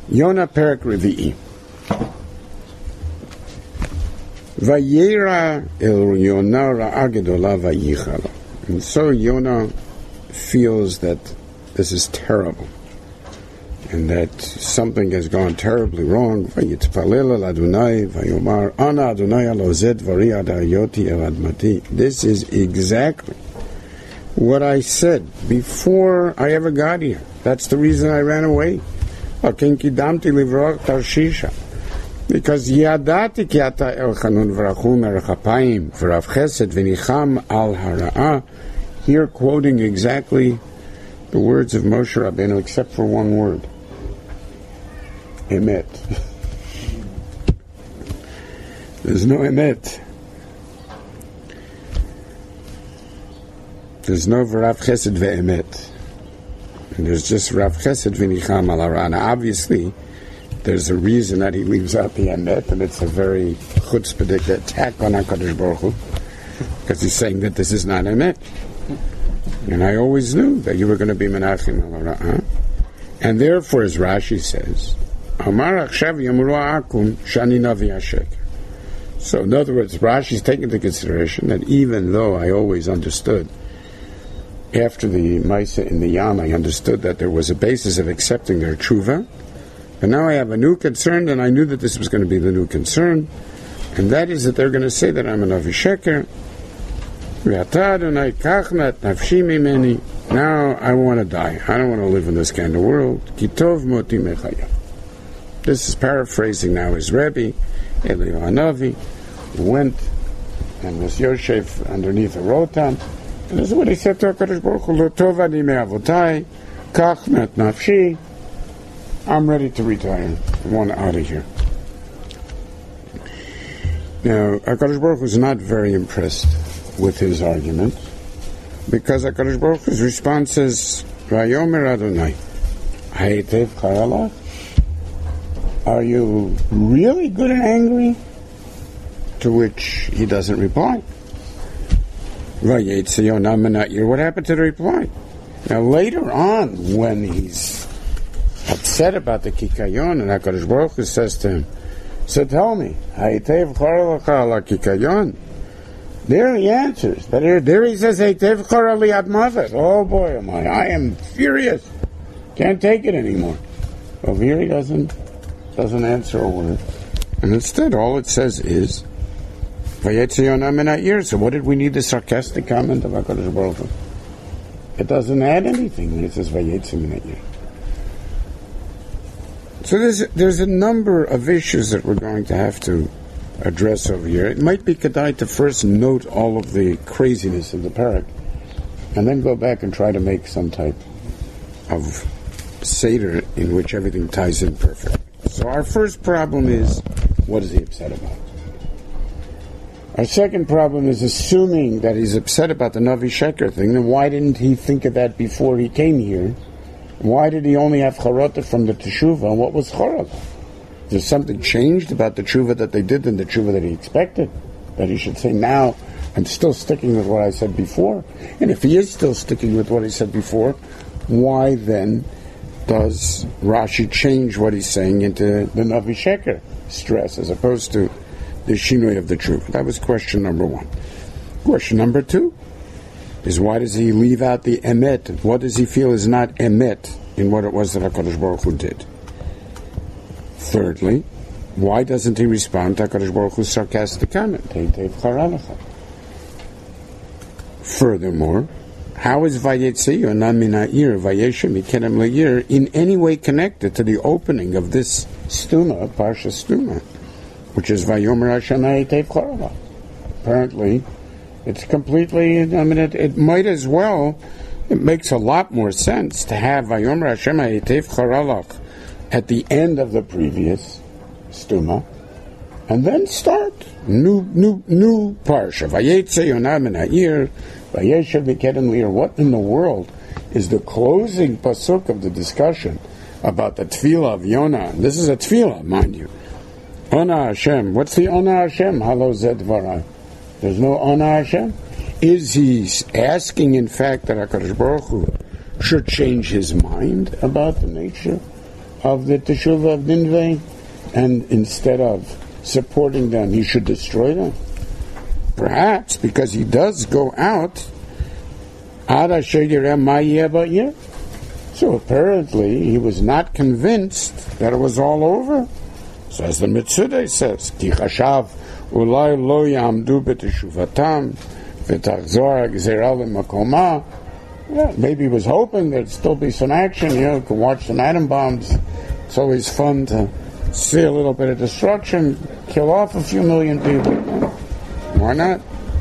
Yonah Perek Revi'i. Vayera el Yonah ra'a gedola vayichalo. And so Yonah feels that this is terrible, and that something has gone terribly wrong. Vayitpalel el Adonai vayomar ana Adonai lo zed vari ad hayoti el admati. This is exactly what I said before I ever got here. That's the reason I ran away. Because yadati ki ata el chanun v'rachum erechapayim v'rav chesed v'nicham al hara'a. Here quoting exactly the words of Moshe Rabbeinu, except for one word. Emet. There's no emet. There's no v'rav chesed ve'emet. And there's just Rav Chesed V'nicham al Harana. Obviously, there's a reason that he leaves out the emet, and it's a very chutzpahdik attack on HaKadosh Baruch Hu, because he's saying that this is not emet. And I always knew that you were going to be Menachem al Harana. And therefore, as Rashi says, Amar Achshav Yamru Akum Shani Navi HaSheker. So in other words, Rashi's taking into consideration that even though I always understood after the Maisa in the Yam, I understood that there was a basis of accepting their tshuva, but now I have a new concern, and I knew that this was going to be the new concern, and that is that they're going to say that I'm a Navi Sheker. Now I want to die. I don't want to live in this kind of world. This is paraphrasing now his Rebbe, Eliyahu Hanavi, who went and was Yosef underneath a rotan. And this is what he said to HaKadosh Baruch Hu, Lo tov ani me'avotai, kach met nafshi. I'm ready to retire. I want out of here. Now, HaKadosh Baruch Hu is not very impressed with his argument, because HaKadosh Baruch Hu's response is, Vayomer Adonai, Hayetev Chayalach? Are you really good and angry? To which he doesn't reply. What happened to the reply? Now later on, when he's upset about the kikayon, and HaKadosh Baruch Hu says to him, so tell me, Haitev Choralacha ala kikayon? There he answers. There he says, Haitev Chorali ad mavet. Oh boy, I am furious. Can't take it anymore. Over here he doesn't answer a word. And instead all it says is, so what did we need the sarcastic comment of HaKadosh Baruch Hu? It doesn't add anything when it says Vayetzi min ha'ir. So there's a number of issues that we're going to have to address over here. It might be kedai to first note all of the craziness of the parak, and then go back and try to make some type of seder in which everything ties in perfect. So our first problem is, what is he upset about? Our second problem is assuming that he's upset about the Navi Sheker thing. Then why didn't he think of that before he came here? Why did he only have charata from the teshuva? What was charata? There's something changed about the teshuva that they did than the teshuva that he expected? That he should say, now I'm still sticking with what I said before? And if he is still sticking with what he said before, why then does Rashi change what he's saying into the Navi Sheker stress as opposed to the shinui of the truth? That was question number one. Question number two is, why does he leave out the emet? What does he feel is not emet in what it was that HaKadosh Baruch Hu did? Thirdly, why doesn't he respond to HaKadosh Baruch Hu's sarcastic comment? Furthermore, how is Vayetzi Yonah min ha'ir Vayesha mikedem le'ir in any way connected to the opening of this stuma, Parsha Stuma, which is Vayomer Hashem Hayetev Choralach? Apparently, it's completely, it might as well, it makes a lot more sense to have Vayomer Hashem Hayetev Choralach at the end of the previous stuma, and then start new parsha. Vayetze Yonah min ha'ir, Vayeshev mikedem le'ir. What in the world is the closing pasuk of the discussion about the tefillah of Yonah? This is a tefillah, mind you. Ona Hashem. What's the Ona Hashem? Halo zed varai. There's no Ona Hashem. Is he asking, in fact, that HaKadosh Baruch Hu should change his mind about the nature of the Teshuvah of Nineveh, and instead of supporting them, he should destroy them? Perhaps because he does go out. So apparently he was not convinced that it was all over. So as the Mitzudei says, Ki chashav ulai lo yamdu b'teshuvatam v'tachzor ha'gzera l'makoma. Yeah, maybe he was hoping there'd still be some action. Could watch some atom bombs. It's always fun to see a little bit of destruction, kill off a few million people. Why not?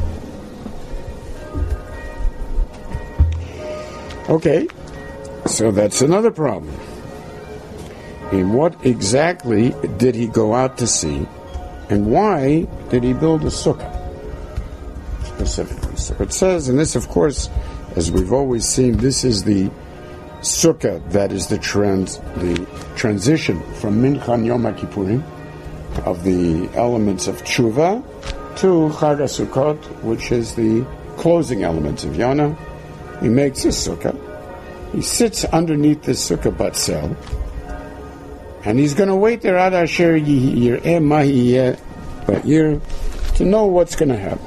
Okay, so that's another problem. And what exactly did he go out to see, and why did he build a sukkah specifically? So it says, and this, of course, as we've always seen, this is the sukkah that is the transition from Mincha Yom HaKippurim, of the elements of tshuva, to Chag HaSukkot, which is the closing elements of Yonah. He makes his sukkah. He sits underneath the sukkah batzel, and he's going to wait there ad asher yireh ma yiyeh ba'ir, to know what's going to happen.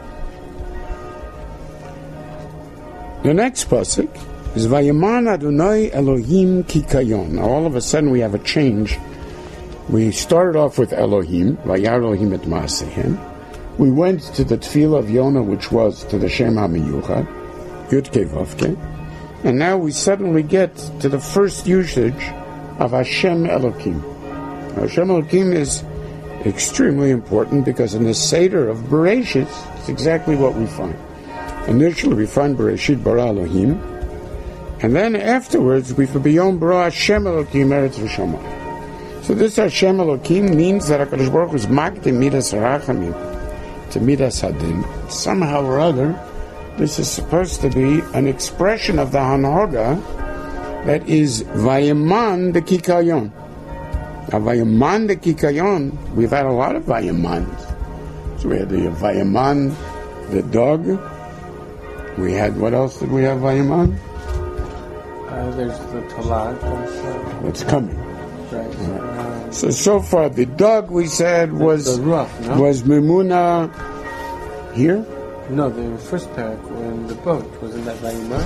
The next pasuk is Vayaman Adonai Elohim Kikayon. Now all of a sudden we have a change. We started off with Elohim, Vayar Elohim et Maasehem. We went to the tefillah of Yonah, which was to the Shem HaMiyuchad, Yudke Vavke, and now we suddenly get to the first usage of Hashem Elohim. Hashem Elohim is extremely important because in the Seder of Bereshit, it's exactly what we find. Initially we find Bereshit bara Elohim, and then afterwards we find B'yom bara Hashem Elohim Eretz V'Shamayim. So this Hashem Elohim means that HaKadosh Baruch Hu is Magdim Midas Harachamim to Midas Hadin. Somehow or other, this is supposed to be an expression of the Hanhoga that is Vayaman the Kikayon. Now Vayaman the Kikayon, we've had a lot of Vayamans. So we had the Vayaman, the dog. We had, what else did we have Vayaman? There's the Talag. It's coming. Right. So far the dog we said was the Ruach, no? Was Mimuna here? No, the first parak in the boat, wasn't that Vayiman?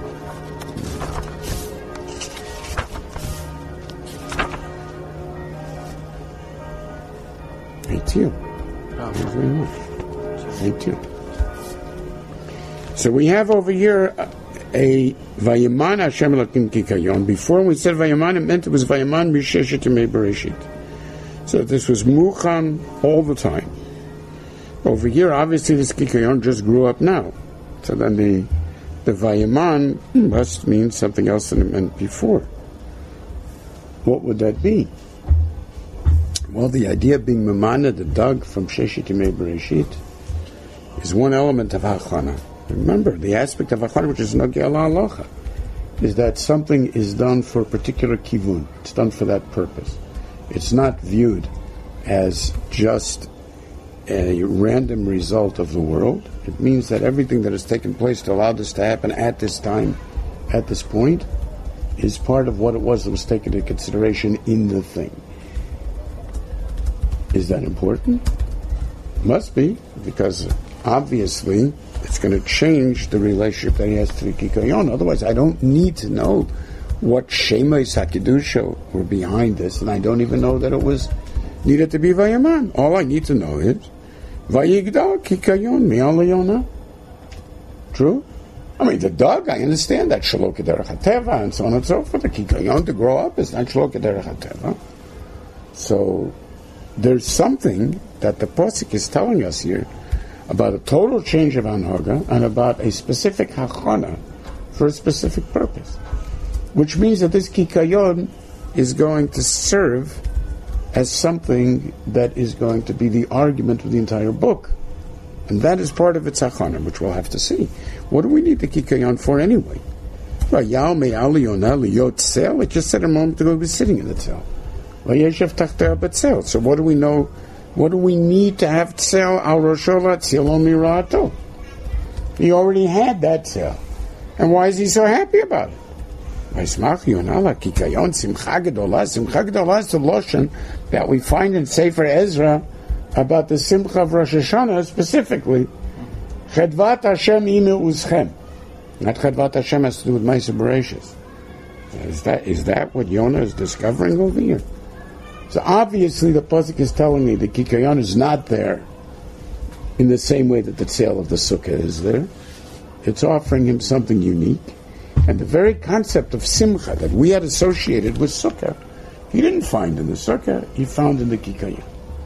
Eitil. So we have over here a Vayaman Hashem Elokim Kikayon. Before we said Vayaman, it meant it was Vayaman Misheshet Yemei Bereshit. So this was Mucham all the time. Over here, obviously, this Kikayon just grew up now. So then the Vayaman must mean something else than it meant before. What would that be? Well, the idea of being Mamana, the dog from Sheshet Yemei Bereshit, is one element of Hachana. Remember, the aspect of Hachana, which is Nogei Halacha, is that something is done for a particular kivun. It's done for that purpose. It's not viewed as just a random result of the world. It means that everything that has taken place to allow this to happen at this time, at this point, is part of what it was that was taken into consideration in the thing. Is that important? Must be, because obviously it's going to change the relationship that he has to the Kikayon. Otherwise, I don't need to know what Shemais HaKedusha were behind this, and I don't even know that it was needed to be Vayaman. All I need to know is Vayigdal Kikayon Mi'al Yonah. True? I mean, the dog, I understand that Shalok Derech HaTeva and so on and so forth. The Kikayon to grow up is not Shalok Derech HaTeva. So there's something that the Posik is telling us here about a total change of Anhaga and about a specific Hachana for a specific purpose. Which means that this Kikayon is going to serve as something that is going to be the argument of the entire book. And that is part of its Hachana, which we'll have to see. What do we need the Kikayon for anyway? It just said a moment ago he was sitting in the tzel. So what do we know? What do we need to have tzel al Roshova tzilon mirato? He already had that tzel. And why is he so happy about it? Vaismach Yonah la kikayon simcha gedolah. Simcha gedolah is the loshon that we find in Sefer Ezra about the simcha of Rosh Hashanah specifically. Chedvat Hashem ime uzchem. Not Chedvat Hashem has to do with Ma'aser Bereishis. Is that what Yonah is discovering over here? So obviously the pasuk is telling me the kikayon is not there in the same way that the sale of the sukkah is there. It's offering him something unique. And the very concept of simcha that we had associated with sukkah, he didn't find in the sukkah, he found in the kikayon.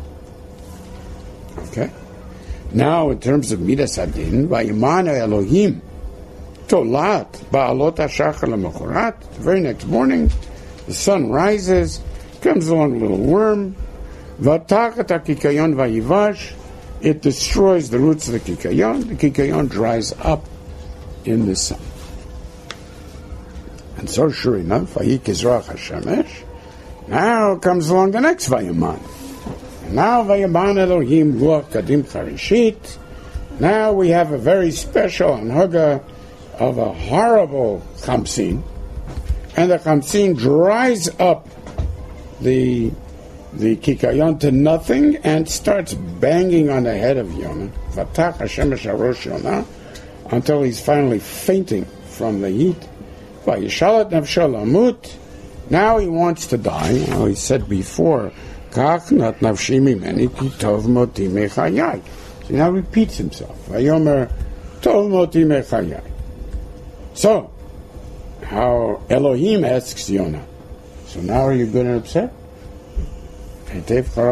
Okay? Now, in terms of Midas Hadin, Vayimana Elohim, Tolat, Ba'alot HaShachar LaMechorat, the very next morning, the sun rises, comes along a little worm, Vatachat HaKikayon Vayivash, it destroys the roots of the kikayon dries up in the sun. And so, sure enough, Vayikizrach HaShemesh, now comes along the next Vayaman. Now Vayaman Elohim Ruach Kadim Charishit. Now we have a very special anhaga of a horrible chamsin, and the chamsin dries up the kikayon to nothing and starts banging on the head of Yonah. Vatach HaShemesh HaRosh Yonah, until he's finally fainting from the heat. Vayishalat nafsho lamut. Now he wants to die. Now he said before, Kach nat nafshi mimeni ki tov moti mechayai. So he now repeats himself. Vayomer tov moti mechayai. So, how Elohim asks Yonah, so now are you good and upset? And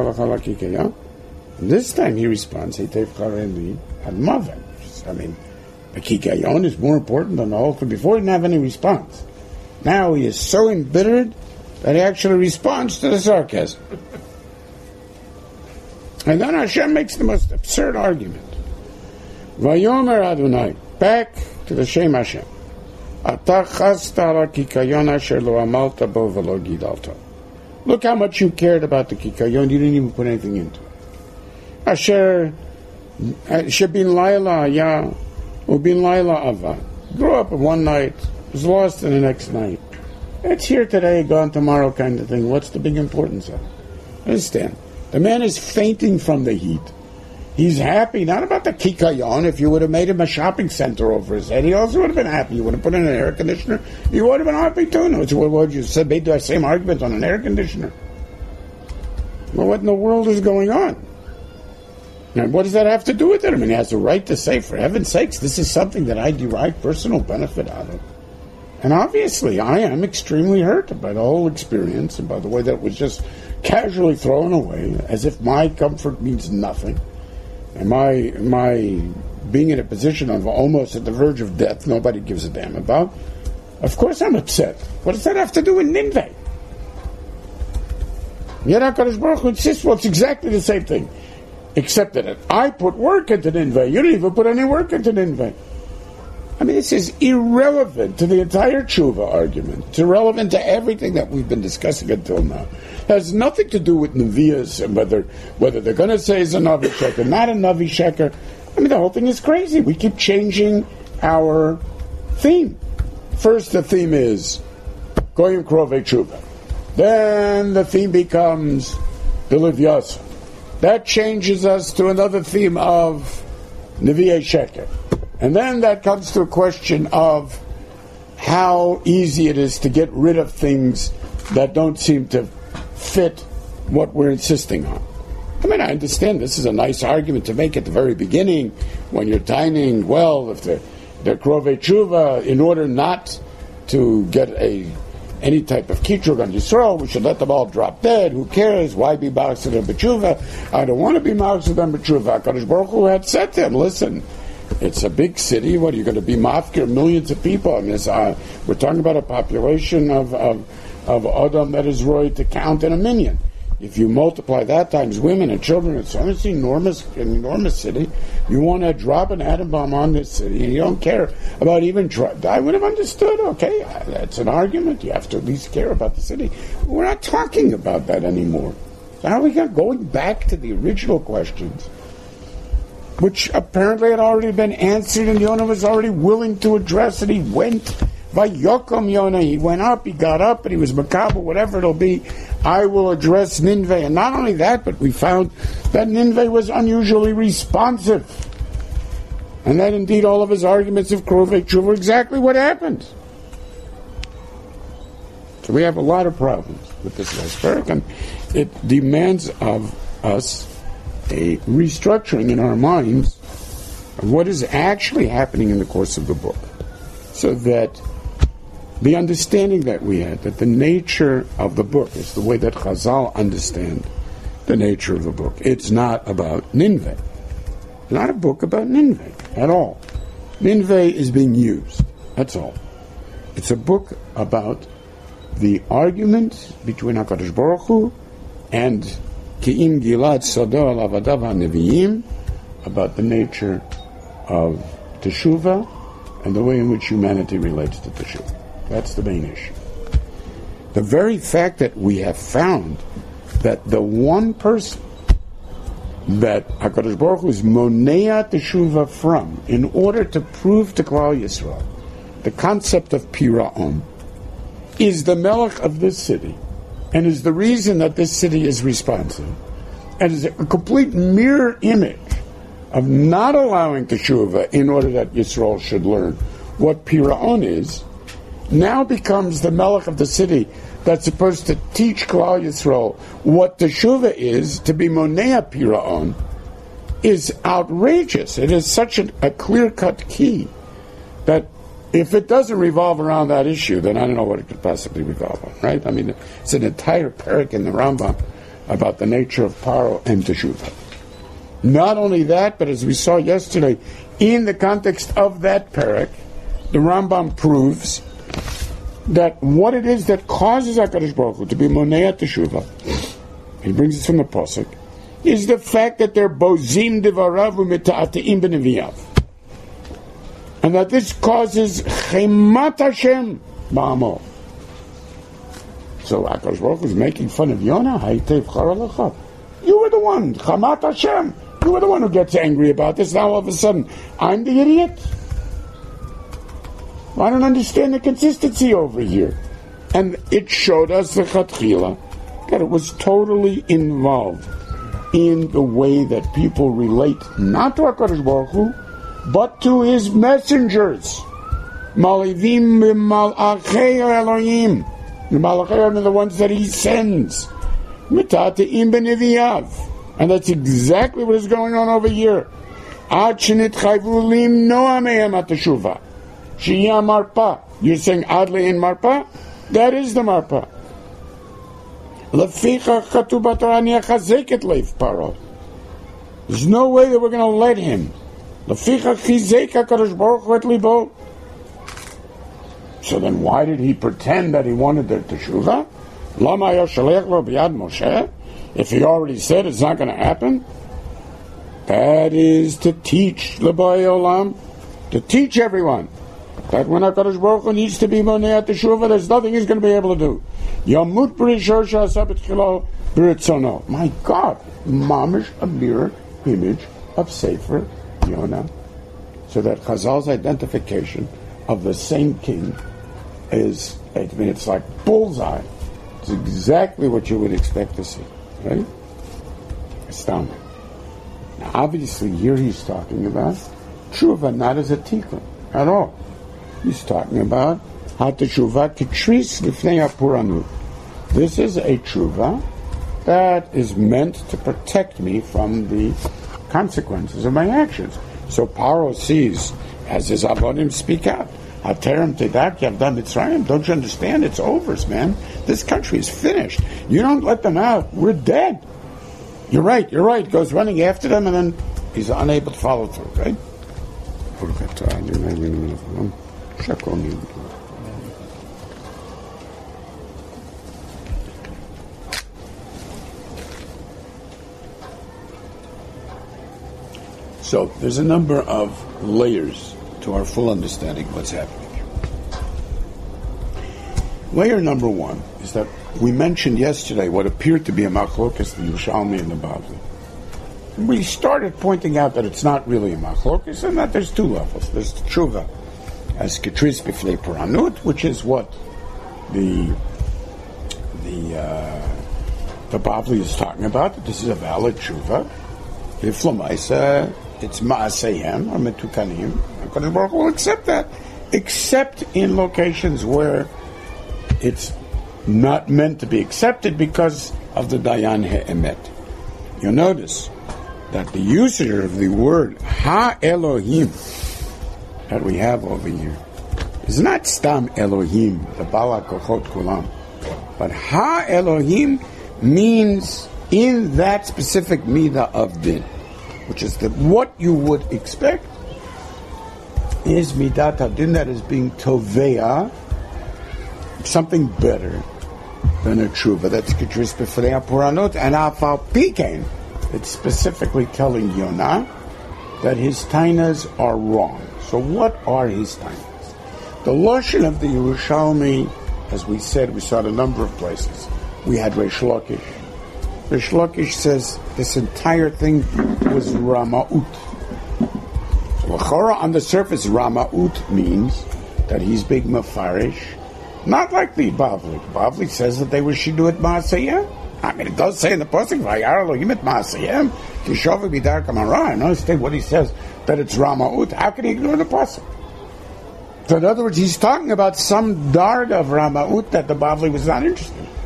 this time he responds, Admaven. I mean, the kikayon is more important than the whole thing. Before he didn't have any response. Now he is so embittered that he actually responds to the sarcasm. And then Hashem makes the most absurd argument. Vayomer Adonai, back to the Shem Hashem. Look how much you cared about the kikayon, you didn't even put anything into it. Asher Shabin Laila Ya Ubin Laila Ava. Grew up one night, was lost in the next night. It's here today, gone tomorrow kind of thing. What's the big importance of it? Understand? The man is fainting from the heat. He's happy, not about the kikayon. If you would have made him a shopping center over his head, he also would have been happy. You would have put in an air conditioner, he would have been happy too. No, what would you say? Made the same argument on an air conditioner. Well, what in the world is going on? Now, what does that have to do with it? I mean, he has a right to say, for heaven's sakes, this is something that I derive personal benefit out of. And obviously, I am extremely hurt by the whole experience and by the way that it was just casually thrown away, as if my comfort means nothing. And my being in a position of almost at the verge of death, nobody gives a damn about. Of course I'm upset. What does that have to do with Ninveh? Yet HaKadosh Baruch Hu insists, well, it's exactly the same thing. Except that I put work into Ninveh. You didn't even put any work into Ninveh. I mean, this is irrelevant to the entire tshuva argument. It's irrelevant to everything that we've been discussing until now. It has nothing to do with Nevi'as and whether they're going to say it's a Navi Sheker, not a Navi Sheker. I mean, the whole thing is crazy. We keep changing our theme. First, the theme is Goyim Krovei Tshuva. Then the theme becomes the Leviathan. That changes us to another theme of Nevi'ei Sheker. And then that comes to a question of how easy it is to get rid of things that don't seem to fit what we're insisting on. I mean, I understand this is a nice argument to make at the very beginning when you're dining well, if they're Krovei Tshuva, in order not to get any type of kitrug on Yisrael, we should let them all drop dead. Who cares? Why be ma'aseh them b'tshuva? I don't want to be ma'aseh them b'tshuva. HaKadosh Baruch Hu had said to him, listen, it's a big city. What are you going to be mafkir millions of people? I mean, we're talking about a population of Adam that is right to count in 1 million. If you multiply that times women and children, it's an enormous city. You want to drop an atom bomb on this city, and you don't care about even I would have understood. Okay, that's an argument. You have to at least care about the city. We're not talking about that anymore. So how are we going back to the original questions, which apparently had already been answered, and Yonah was already willing to address it. He went Vayokom Yonah, he went up, he got up, and he was makabel, whatever it'll be, I will address Nineveh. And not only that, but we found that Nineveh was unusually responsive. And that indeed all of his arguments of Krovei Tshuva were exactly what happened. So we have a lot of problems with this last parak, and it demands of us a restructuring in our minds of what is actually happening in the course of the book, so that the understanding that we had, that the nature of the book is the way that Chazal understand the nature of the book. It's not about Nineveh. It's not a book about Nineveh at all. Nineveh is being used. That's all. It's a book about the argument between HaKadosh Baruch Hu and Ki'im Gilad Sodo Al Avadav HaNevi'im about the nature of Teshuvah and the way in which humanity relates to Teshuvah. That's the main issue. The very fact that we have found that the one person that HaKadosh Baruch Hu is monea Teshuvah from, in order to prove to Klal Yisrael the concept of Pira'on, is the Melech of this city, and is the reason that this city is responsive, and is a complete mirror image of not allowing Teshuvah in order that Yisrael should learn what Pira'on is, now becomes the Melech of the city that's supposed to teach Klal Yisrael what Teshuvah is, to be Monea Pira'on, is outrageous. It is such a clear-cut key that if it doesn't revolve around that issue, then I don't know what it could possibly revolve on, right? I mean, it's an entire parak in the Rambam about the nature of Paro and Teshuvah. Not only that, but as we saw yesterday, in the context of that parak, the Rambam proves that what it is that causes HaKadosh Baruch Hu to be Monea Teshuvah, he brings it from the Pasuk, is the fact that they're Bozim Devarav U'Meta'ateim B'Neviyav. And that this causes Chemat Hashem Ba'amo. So HaKadosh Baruch Hu is making fun of Yonah. You were the one, Chemat Hashem. You were the one who gets angry about this. Now all of a sudden, I'm the idiot? I don't understand the consistency over here. And it showed us the Chatchila that it was totally involved in the way that people relate not to HaKadosh Baruch Hu, but to his messengers. Malivim b'malachei Elohim. The malachei are the ones that he sends. Mitateim b'neviyav. And that's exactly what is going on over here. Ad shenitchayvu limnoa mehem hateshuvah. Shiyah marpa. You're saying Adli in marpa? That is the marpa. Lefichach chatuv b'Torah ani achazek et leif paro. There's no way that we're going to let him. Lefichach chizek HaKadosh Baruch Hu et libo. So then why did he pretend that he wanted their teshuvah? Lama yoshalech lo b'yad Moshe? If he already said it's not going to happen? That is to teach l'boy olam, to teach everyone that when HaKadosh Baruch Hu needs to be monei teshuvah, there's nothing he's going to be able to do. Yamut b'rishor she'asa b'tchilo b'ritzono. My God, mamish, a mirror image of Sefer Yonah. So that Chazal's identification of the same king is, I mean, it's like bullseye. It's exactly what you would expect to see, right? Astounding. Now, obviously, here he's talking about tshuva, not as a tikkun at all. He's talking about how teshuvah kitris lifnei hapuranut. This is a tshuva that is meant to protect me from the consequences of my actions. So Paro sees, as his avodim speak out, Haterem tedak yavda Mitzrayim. Don't you understand? It's over, man. This country is finished. You don't let them out, we're dead. You're right. Goes running after them, and then he's unable to follow through, right? So there's a number of layers to our full understanding of what's happening here. Layer number one is that we mentioned yesterday what appeared to be a machlokas, the Yerushalmi and the Bavli. And we started pointing out that it's not really a machlokas, and that there's two levels. There's tshuva as Ketris Bifnei Paranut, which is what the Bavli is talking about. This is a valid tshuva. If Lamaisa, it's Ma'aseyem or Metukanim. HaKadosh Baruch Hu will accept that, except in locations where it's not meant to be accepted because of the Dayan He'emet. You'll notice that the usage of the word Ha-Elohim that we have over here is not Stam Elohim, the Bala Kochot Kulam, but Ha-Elohim means in that specific midah of din, which is that what you would expect is midat hadin that is being tovea, something better than a tshuva. That's Ketris B'fnei Puranot, and Afal Pikein, it's specifically telling Yonah that his tainas are wrong. So what are his tainas? The lashon of the Yerushalmi, as we said, we saw it a number of places. We had Reish Lakish. Reish Lakish says this entire thing was Rama'ut. So L'chora, on the surface, Rama'ut means that he's big mafarish, not like the Bavli. Bavli says that they were Shiduat Ma'aseyem. I mean, it does say in the Pasuk, Vayar Elohim et Ma'aseyem, Kishovi Bidar Kamara. I understand what he says, that it's Rama'ut. How can he ignore the Pasuk? So in other words, he's talking about some darg of Rama'ut that the Bavli was not interested in.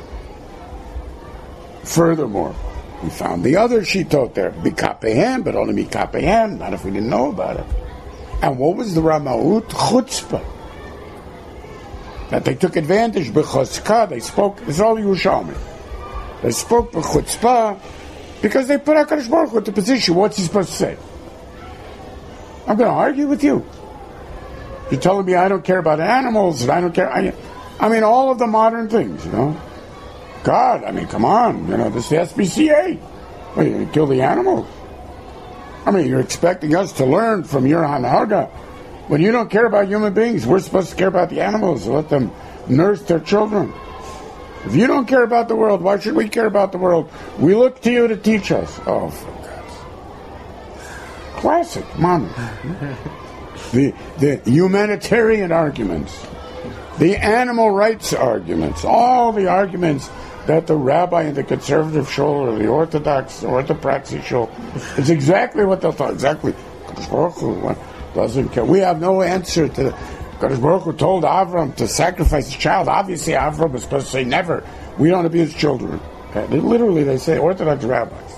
Furthermore, we found the other shitot there, Bikapehem, but only Bikapehem, not if we didn't know about it. And what was the Rama'ut? Chutzpah. That they took advantage, B'chotzka, they spoke, it's all Yerushalmi. They spoke B'chutzpah because they put HaKadosh Baruch Hu into position. What's he supposed to say? I'm going to argue with you. You're telling me I don't care about animals, and I don't care, I mean, all of the modern things, you know. God, I mean, come on, you know, this is the SPCA. Well, you kill the animals. I mean, you're expecting us to learn from your Hanhaga. When you don't care about human beings, we're supposed to care about the animals, let them nurse their children. If you don't care about the world, why should we care about the world? We look to you to teach us. Oh, for God's sake. Classic, Mama. The humanitarian arguments, the animal rights arguments, all the arguments that the rabbi in the conservative shul or the orthodox orthopraxy shul, it's exactly what they'll talk. Exactly. Doesn't care. We have no answer to. Kadosh Baruch Hu told Avram to sacrifice his child. Obviously, Avram was supposed to say never. We don't abuse children. Literally, they say Orthodox rabbis,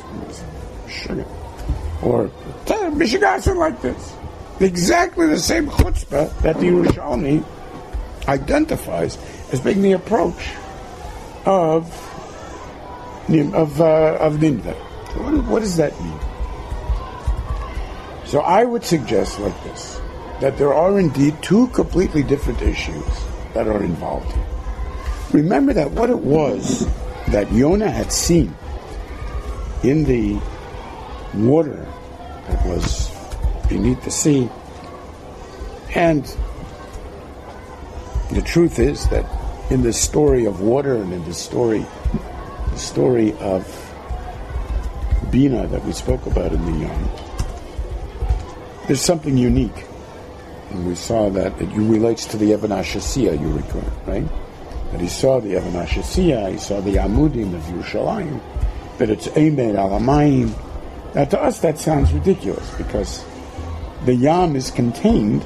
or Mishigasim like this. Exactly the same chutzpah that the Yerushalmi identifies as being the approach of Nineveh. What does that mean? So I would suggest like this, that there are indeed two completely different issues that are involved here. Remember that what it was that Yonah had seen in the water that was beneath the sea, and the truth is that in the story of water and in the story of Bina that we spoke about in the Yom, there's something unique. And we saw that it relates to the Even HaShasiyah, you recall, right? That he saw the Even HaShasiyah, he saw the Amudim of Yerushalayim, that it's Emed Alamayim. Now to us that sounds ridiculous because the Yam is contained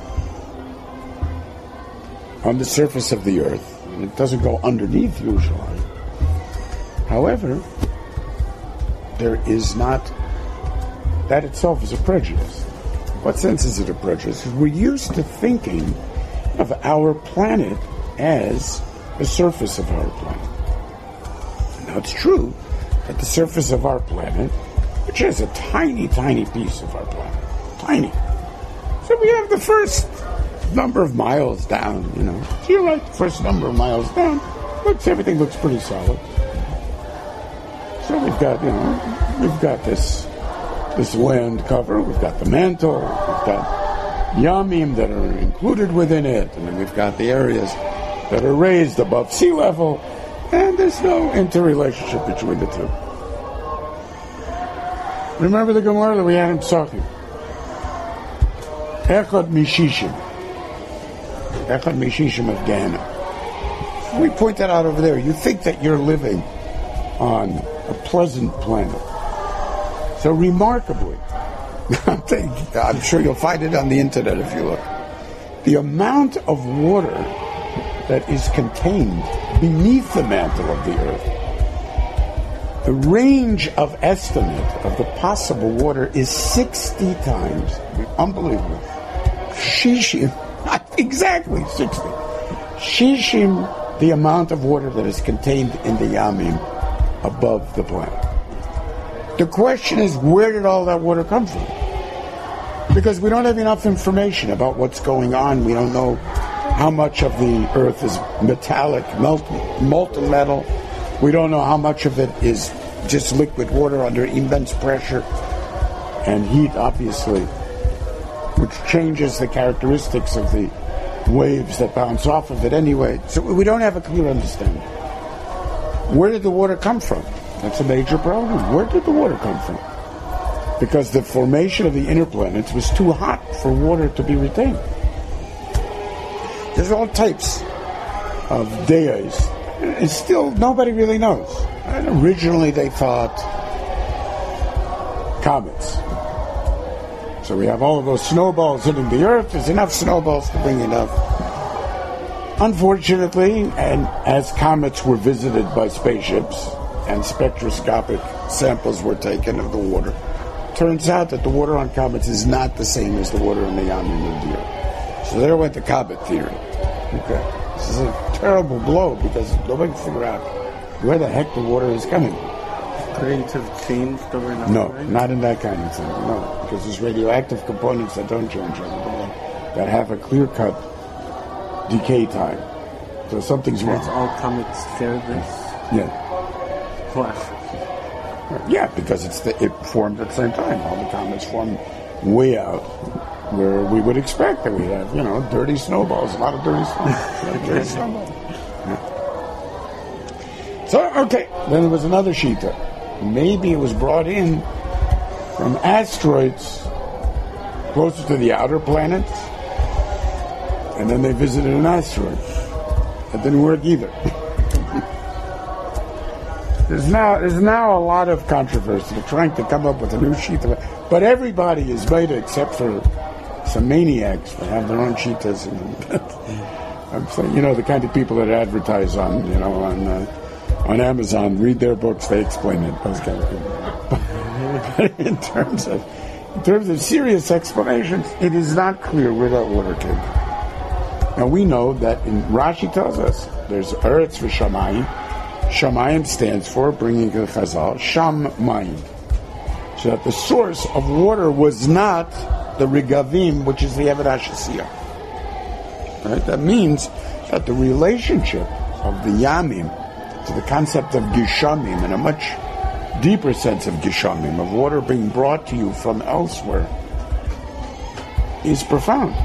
on the surface of the earth and it doesn't go underneath Yerushalayim. However, there is not, that itself is a prejudice. What sense is it a prejudice? Because we're used to thinking of our planet as the surface of our planet. Now it's true that the surface of our planet, which is a tiny, tiny piece of our planet, tiny. So we have the first number of miles down, you know. So you're right, the first number of miles down, everything looks pretty solid. So we've got this land cover, we've got the mantle, we've got yamim that are included within it, and then we've got the areas that are raised above sea level, and there's no interrelationship between the two. Remember the Gemara that we had in Psachim? Echad Mishishim. Echad Mishishim of Gehenna. We point that out over there. You think that you're living on a pleasant planet. So remarkably, I'm sure you'll find it on the internet if you look, the amount of water that is contained beneath the mantle of the earth, the range of estimate of the possible water is 60 times. Unbelievable. Shishim, exactly 60. Shishim, the amount of water that is contained in the Yamim above the planet. The question is, where did all that water come from? Because we don't have enough information about what's going on. We don't know how much of the earth is metallic, molten metal. We don't know how much of it is just liquid water under immense pressure and heat, obviously, which changes the characteristics of the waves that bounce off of it anyway. So we don't have a clear understanding. Where did the water come from? That's a major problem. Where did the water come from? Because the formation of the inner planets was too hot for water to be retained. There's all types of deas. And still, nobody really knows. And originally they thought comets. So we have all of those snowballs hitting the earth. There's enough snowballs to bring enough. Unfortunately, and as comets were visited by spaceships and spectroscopic samples were taken of the water, turns out that the water on comets is not the same as the water in the Yamim of the earth. So there went the comet theory. Okay. This is a terrible blow because nobody can figure out where the heck the water is coming. Could it have changed over time? No, not in that kind of thing. No, because there's radioactive components that don't change over time, that have a clear-cut decay time. So something's wrong. That's all comets share this? Yeah. Wow. Yeah, because it formed at the same time. All the comets formed way out where we would expect that we have, dirty snowballs, a lot of dirty snowballs. Yeah. So, okay, then there was another Shita. Maybe it was brought in from asteroids closer to the outer planets, and then they visited an asteroid. That didn't work either. There's now a lot of controversy. They're trying to come up with a new Shita, but everybody is beta except for some maniacs that have their own Shitas. I'm saying, the kind of people that advertise on Amazon, read their books, they explain it. Those kind of people. But in terms of serious explanations, it is not clear where that water came from. Now we know that Rashi tells us there's Eretz v'Shamayim. Shamayim stands for, bringing to Chazal, Sham Mayim. So that the source of water was not the Rigavim, which is the Eved HaShasiyah. Right? That means that the relationship of the Yamim to the concept of Gishamim, in a much deeper sense of Gishamim, of water being brought to you from elsewhere, is profound.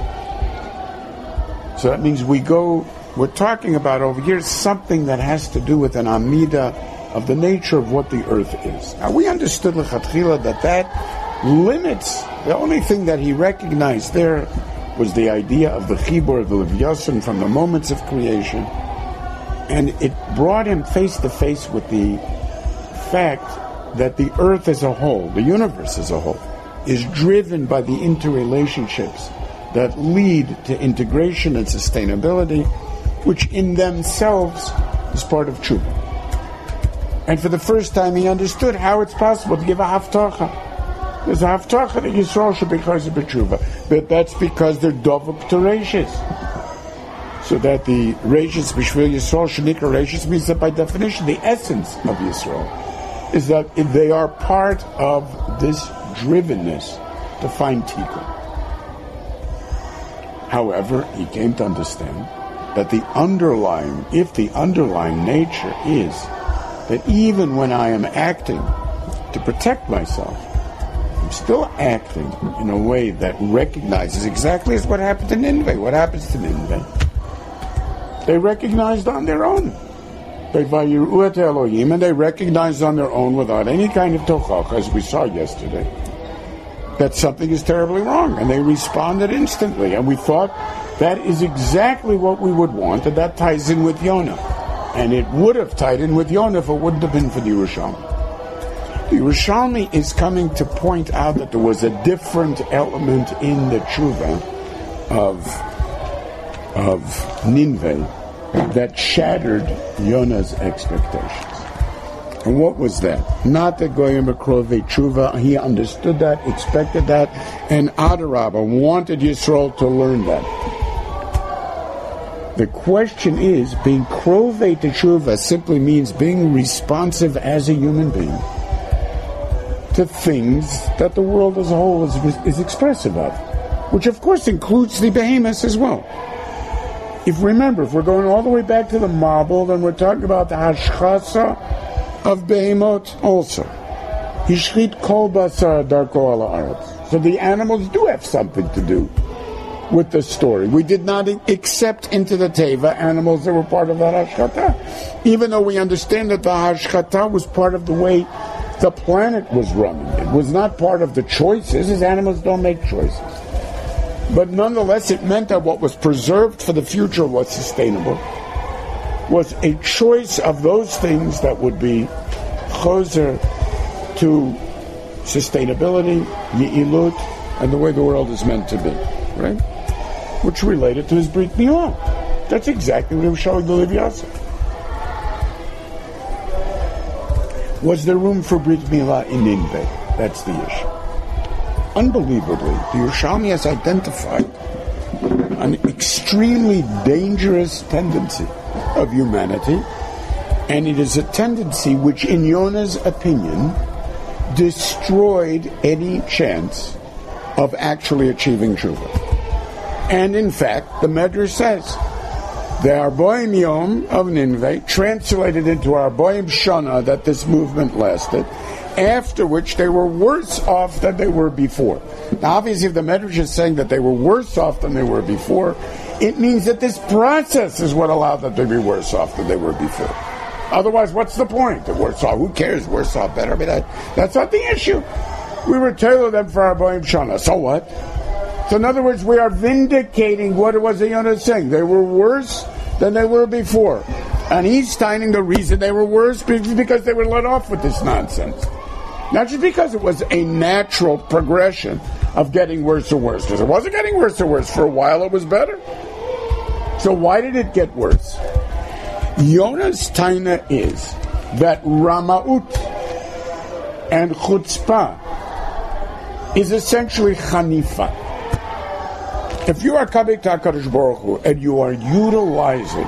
So that means we're talking about over here something that has to do with an Amida of the nature of what the earth is. Now we understood L'chatchila that limits, the only thing that he recognized there was the idea of the Chibur of the Levyasan from the moments of creation, and it brought him face to face with the fact that the earth as a whole, the universe as a whole, is driven by the interrelationships that lead to integration and sustainability, which in themselves is part of tshuva. And for the first time he understood how it's possible to give a haftacha. There's a haftacha that Yisrael should be chayzer b'tshuva, but that's because they're dovuk to reishis. So that the reishis b'shvil Yisrael shenikra reishis means that by definition the essence of Yisrael is that they are part of this drivenness to find tikkun. However, he came to understand that if the underlying nature is that even when I am acting to protect myself, I'm still acting in a way that recognizes exactly as what happened to Nineveh. What happens to Nineveh? They recognized on their own. They vayiru et Elohim, and they recognized on their own without any kind of tochach, as we saw yesterday, that something is terribly wrong, and they responded instantly. And we thought That is exactly what we would want, and that ties in with Yonah. And it would have tied in with Yonah if it wouldn't have been for the Yerushalmi. The Yerushalmi is coming to point out that there was a different element in the tshuva of Nineveh that shattered Yonah's expectations. And what was that? Not that Goyim Akrovei Tshuva, he understood that, expected that, and Adarabah wanted Yisrael to learn that. The question is, being Krovei Tshuva simply means being responsive as a human being to things that the world as a whole is expressive of, which of course includes the behemoths as well. If we're going all the way back to the Mabul, then we're talking about the Hashchasa of behemoth also. Hishchit kol basar darko ala aretz. So the animals do have something to do with the story. We did not accept into the Teva animals that were part of that Hashchata, even though we understand that the Hashchata was part of the way the planet was running. It was not part of the choices, as animals don't make choices. But nonetheless, it meant that what was preserved for the future was sustainable, was a choice of those things that would be choser to sustainability, yi'ilut, and the way the world is meant to be, right? Which related to his Brit Milah. That's exactly what he was showing the Levi Yosef. Was there room for Brit Milah in Nineveh? That's the issue. Unbelievably, the Yerushalmi has identified an extremely dangerous tendency of humanity, and it is a tendency which, in Yonah's opinion, destroyed any chance of actually achieving tshuva. And in fact, the Medrash says, the Arboim Yom of Nineveh translated into Arboim Shana that this movement lasted, after which they were worse off than they were before. Now obviously if the Medrash is saying that they were worse off than they were before, it means that this process is what allowed them to be worse off than they were before. Otherwise, what's the point? They're worse off. Who cares? Worse off, better. I mean, that's not the issue. We were tailoring them for Arboim Shana. So what? So in other words, we are vindicating what it was that Yonah is saying. They were worse than they were before. And he's finding the reason they were worse because they were let off with this nonsense. Not just because it was a natural progression of getting worse and worse. Because it wasn't getting worse and worse. For a while it was better. So why did it get worse? Yonah's taina is that Ramaut and Chutzpah is essentially Chanifa. If you are coming to HaKadosh Baruch Hu and you are utilizing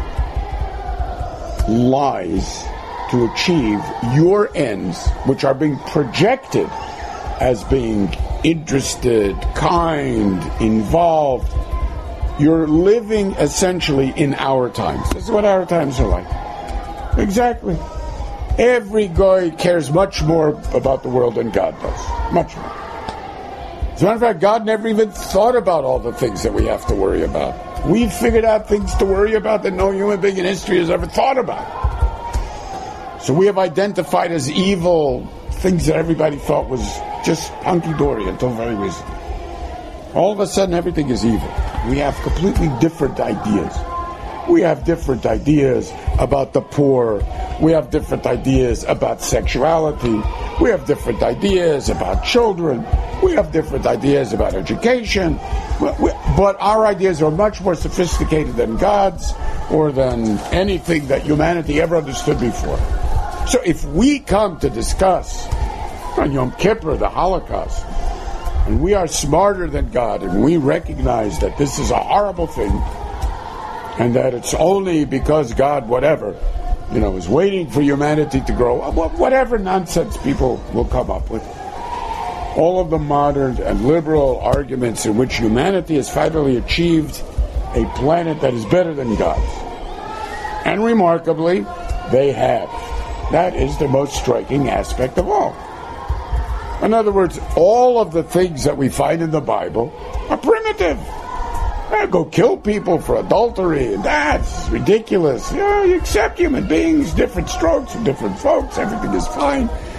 lies to achieve your ends, which are being projected as being interested, kind, involved, you're living essentially in our times. This is what our times are like. Exactly. Every guy cares much more about the world than God does. Much more. As a matter of fact, God never even thought about all the things that we have to worry about. We've figured out things to worry about that no human being in history has ever thought about. So we have identified as evil things that everybody thought was just hunky-dory until very recently. All of a sudden, everything is evil. We have completely different ideas. We have different ideas about the poor. We have different ideas about sexuality. We have different ideas about children. We have different ideas about education. But our ideas are much more sophisticated than God's or than anything that humanity ever understood before. So if we come to discuss on Yom Kippur the Holocaust, and we are smarter than God, and we recognize that this is a horrible thing, and that it's only because God, whatever, is waiting for humanity to grow, whatever nonsense people will come up with. All of the modern and liberal arguments in which humanity has finally achieved a planet that is better than God's. And remarkably, they have. That is the most striking aspect of all. In other words, all of the things that we find in the Bible are primitive. Go kill people for adultery, and that's ridiculous. You accept human beings, different strokes for different folks, everything is fine.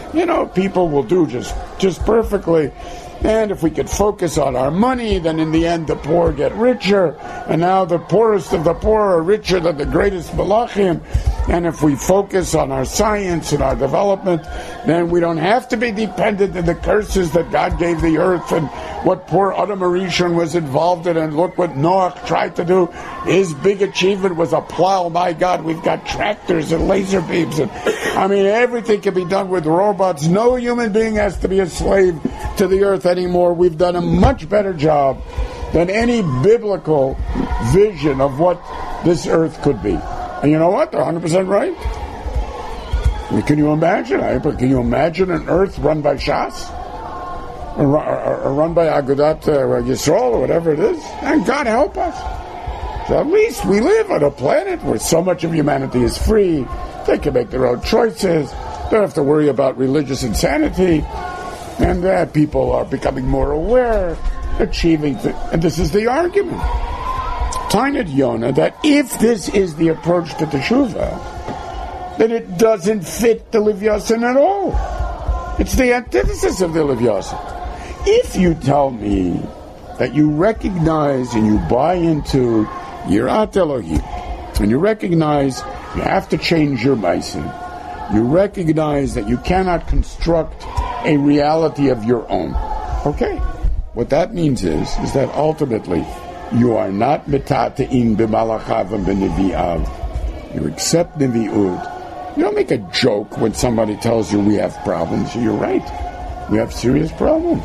people will do just perfectly. And if we could focus on our money, then in the end the poor get richer. And now the poorest of the poor are richer than the greatest malachim. And if we focus on our science and our development, then we don't have to be dependent on the curses that God gave the earth and what poor Adam Arishon was involved in. And look what Noach tried to do. His big achievement was a plow. My God, we've got tractors and laser beams. And everything can be done with robots. No human being has to be a slave to the earth anymore. We've done a much better job than any biblical vision of what this earth could be. And you know what? They're 100% right. Can you imagine? Can you imagine an earth run by Shas? Or run by Agudat Yisrael or whatever it is? And God help us. So at least we live on a planet where so much of humanity is free. They can make their own choices. They don't have to worry about religious insanity. And people are becoming more aware, achieving things. And this is the argument. Tainat Yonah, that if this is the approach to Teshuvah, then it doesn't fit the Livyasin at all. It's the antithesis of the Livyasin. If you tell me that you recognize and you buy into Yirat Elohim, and you recognize you have to change your meisim, you recognize that you cannot construct a reality of your own. Okay. What that means is that ultimately you are not mitatein b'malachav and b'nevi'av. You accept nevi'ud. You don't make a joke when somebody tells you we have problems. You're right. We have serious problems.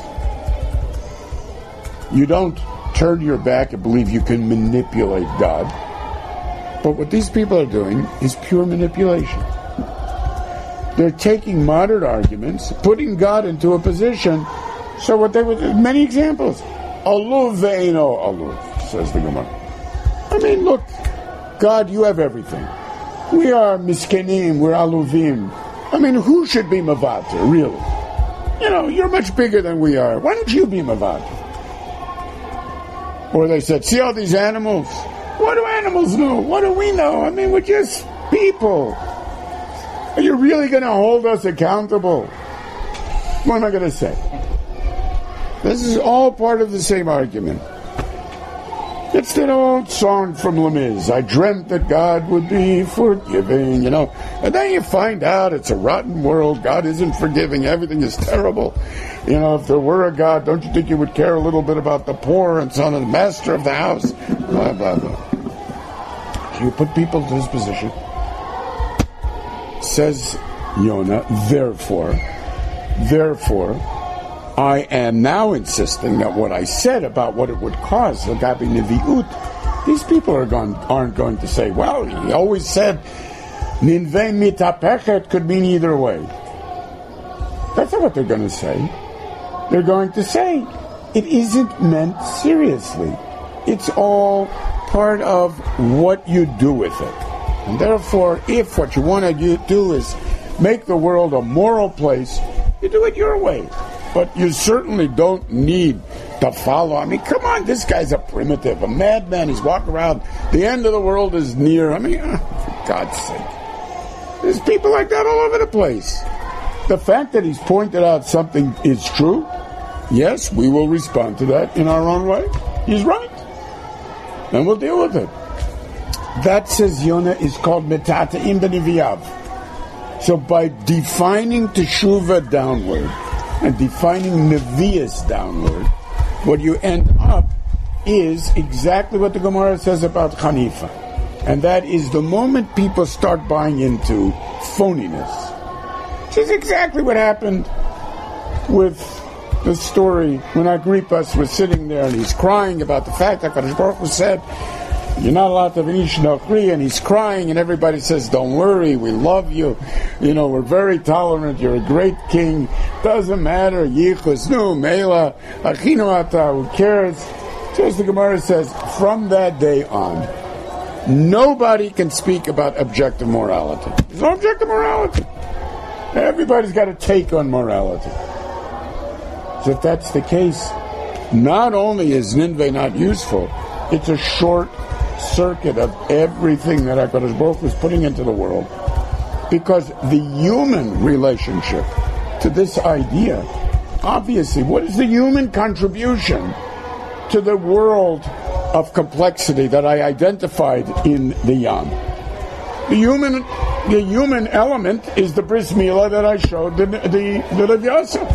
You don't turn your back and believe you can manipulate God. But what these people are doing is pure manipulation. They're taking modern arguments, putting God into a position. So what they would, many examples. Aluv ve'eno aluv, says the Gemara. Look, God, you have everything. We are miskenim, we're aluvim. Who should be mavater, really? You're much bigger than we are. Why don't you be mavater? Or they said, see all these animals? What do animals know? What do we know? We're just people. Are you really going to hold us accountable? What am I going to say? This is all part of the same argument. It's that old song from Les Mis. I dreamt that God would be forgiving, And then you find out it's a rotten world. God isn't forgiving. Everything is terrible. If there were a God, don't you think you would care a little bit about the poor and son of the master of the house? Blah, blah, blah. So you put people to this position. Says Yonah, therefore, I am now insisting that what I said about what it would cause, Gabi Nevi'ut, these people aren't going to say, well, he always said, Ninvei mitapechet could mean either way. That's not what they're going to say. They're going to say, it isn't meant seriously. It's all part of what you do with it. And therefore, if what you want to do is make the world a moral place, you do it your way. But you certainly don't need to follow. Come on, this guy's a primitive, a madman. He's walking around. The end of the world is near. For God's sake. There's people like that all over the place. The fact that he's pointed out something is true, yes, we will respond to that in our own way. He's right. And we'll deal with it. That, says Yonah, is called metata'im b'nevi'av. So by defining teshuvah downward and defining nevi'as downward, what you end up is exactly what the Gemara says about Hanifa. And that is the moment people start buying into phoniness. Which is exactly what happened with the story when Agrippas was sitting there and he's crying about the fact that Kadosh Baruch Hu said, you're not allowed to have an ish nochri, and he's crying, and everybody says, don't worry, we love you, we're very tolerant, you're a great king, doesn't matter, yichus, nu, meila, achinu ata, who cares? So as the Gemara says, from that day on, nobody can speak about objective morality. There's no objective morality. Everybody's got a take on morality. So if that's the case, not only is Ninveh not useful, it's a short circuit of everything that HaKadosh Baruch Hu is putting into the world, because the human relationship to to this idea, obviously, what is the human contribution to the world of complexity that I identified in the Yam? The human element is the bris milah that I showed the Lev Yosef.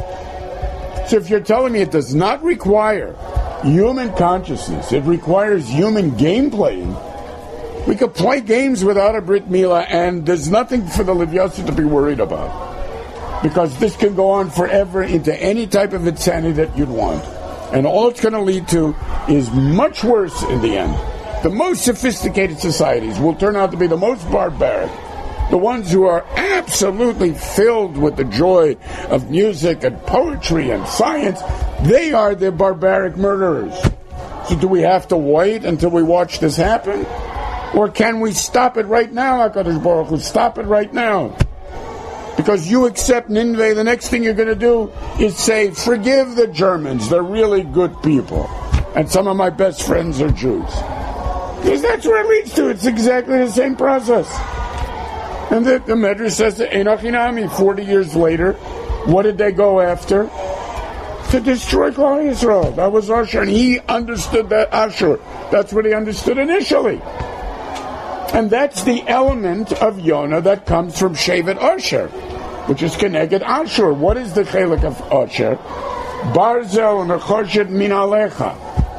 So if you're telling me it does not require human consciousness, it requires human game playing, we could play games without a Brit Milah, and there's nothing for the Lev Yosef to be worried about. Because this can go on forever into any type of insanity that you'd want. And all it's going to lead to is much worse in the end. The most sophisticated societies will turn out to be the most barbaric. The ones who are absolutely filled with the joy of music and poetry and science, they are the barbaric murderers. So do we have to wait until we watch this happen? Or can we stop it right now, HaKadosh Baruch Hu? Stop it right now. Because you accept Nineveh, the next thing you're going to do is say, forgive the Germans, they're really good people. And some of my best friends are Jews. Because that's where it leads to. It's exactly the same process. And the Medrash says that Enoch Inami, 40 years later, what did they go after? To destroy Klal Yisrael. That was Ashur, and he understood that Ashur. That's what he understood initially. And that's the element of Yonah that comes from Shevet Asher, which is Keneged Ashur. What is the chelik of Asher? Barzel nechoshet min alecha.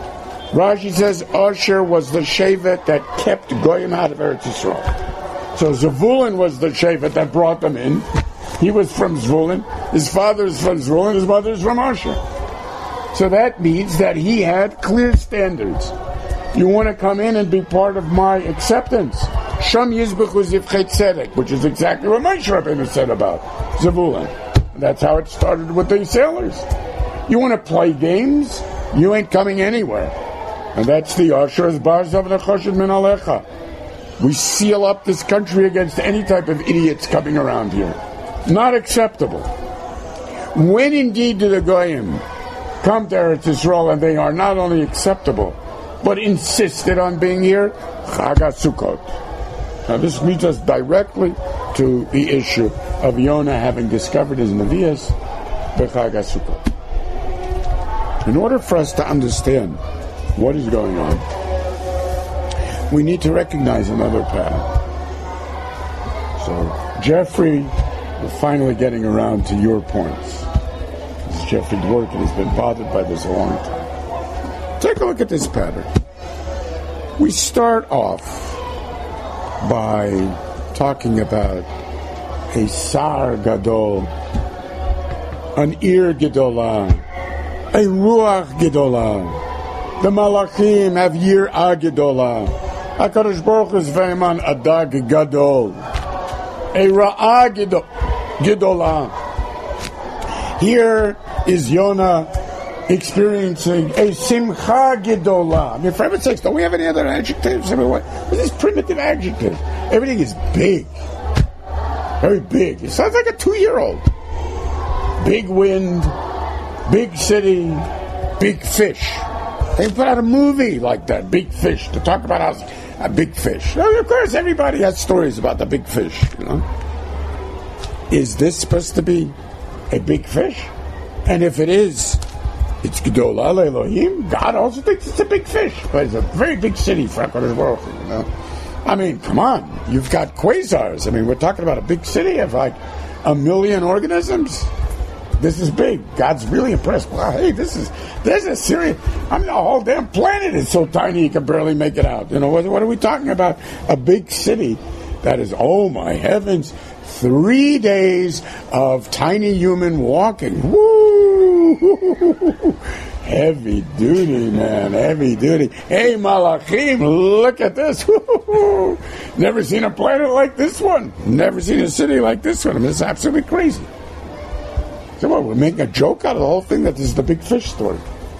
Rashi says Asher was the Shevet that kept Goyim out of Eretz Yisrael. So Zevulun was the Shevet that brought them in. He was from Zvulun. His father is from Zvulun. His mother is from Asher. So that means that he had clear standards. You want to come in and be part of my acceptance. Sham Yizbechu Zivchei Tzedek, which is exactly what Moshe Rabbeinu said about Zevulun. That's how it started with the sailors. You want to play games? You ain't coming anywhere. And that's the Asher's Barzav Nechoshet Min Alecha. We seal up this country against any type of idiots coming around here. Not acceptable. When indeed do the Goyim come to Eretz Yisrael and they are not only acceptable, but insisted on being here? Chag HaSukkot. Now this leads us directly to the issue of Yonah having discovered his Nevi'as, the Chag HaSukkot. In order for us to understand what is going on, we need to recognize another pattern. So, Jeffrey, we're finally getting around to your points. This is Jeffrey Dworkin has been bothered by this a long time. Take a look at this pattern. We start off by talking about a Sar Gadol, an Ir Gedolah, a Ruach Gedolah. The Malachim have Yir'ah Gedolah. HaKadosh Baruch Hu is Veiman Adag Gadol, a Ra'ah Gedolah. Here is Yonah experiencing a Simcha Gedolah. I mean, for heaven's sakes, don't we have any other adjectives? I mean, what is this primitive adjective? Everything is big. Very big. It sounds like a 2-year-old. Big wind, big city, big fish. They put out a movie like that, Big Fish, to talk about how a big fish. Now, of course, everybody has stories about the big fish, you know. Is this supposed to be a big fish? And if it is, it's Gedolah Elohim. God also thinks it's a big fish, but it's a very big city for HaKadosh Baruch Hu, you know. I mean, come on, you've got quasars. I mean, we're talking about a big city of like 1 million organisms. This is big. God's really impressed. Wow, hey, there's a serious. I mean, the whole damn planet is so tiny you can barely make it out. You know, what are we talking about? A big city that is, oh my heavens, 3 days of tiny human walking. Woo! Heavy duty, man. Heavy duty. Hey, Malachim, look at this. Woo-hoo-hoo. Never seen a planet like this one. Never seen a city like this one. I mean, it's absolutely crazy. So what, we're making a joke out of the whole thing that this is the big fish story.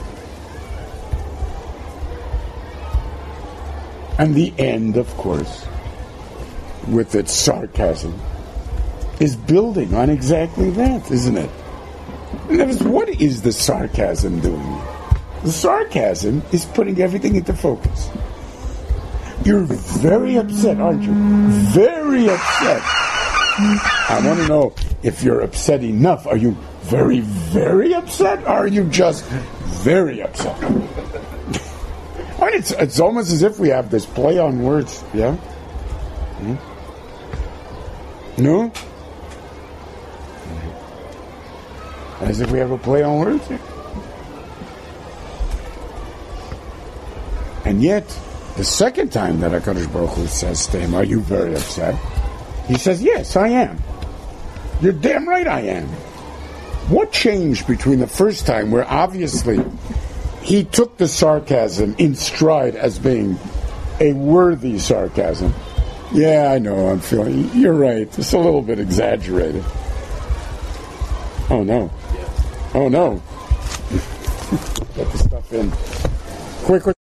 And the end, of course, with its sarcasm, is building on exactly that, isn't it? In other words, what is the sarcasm doing? The sarcasm is putting everything into focus. You're very upset, aren't you? Very upset I want to know if you're upset enough. Are you very, very upset? Or are you just very upset? I mean, it's almost as if we have this play on words. Yeah? No? As if we have a play on words here. And yet, the second time that HaKadosh Baruch Hu says to him, are you very upset? He says, yes, I am. You're damn right I am. What changed between the first time, where obviously he took the sarcasm in stride as being a worthy sarcasm? Yeah, I know, I'm feeling, you're right, it's a little bit exaggerated. Oh no. Oh no. Get the stuff in. Quick.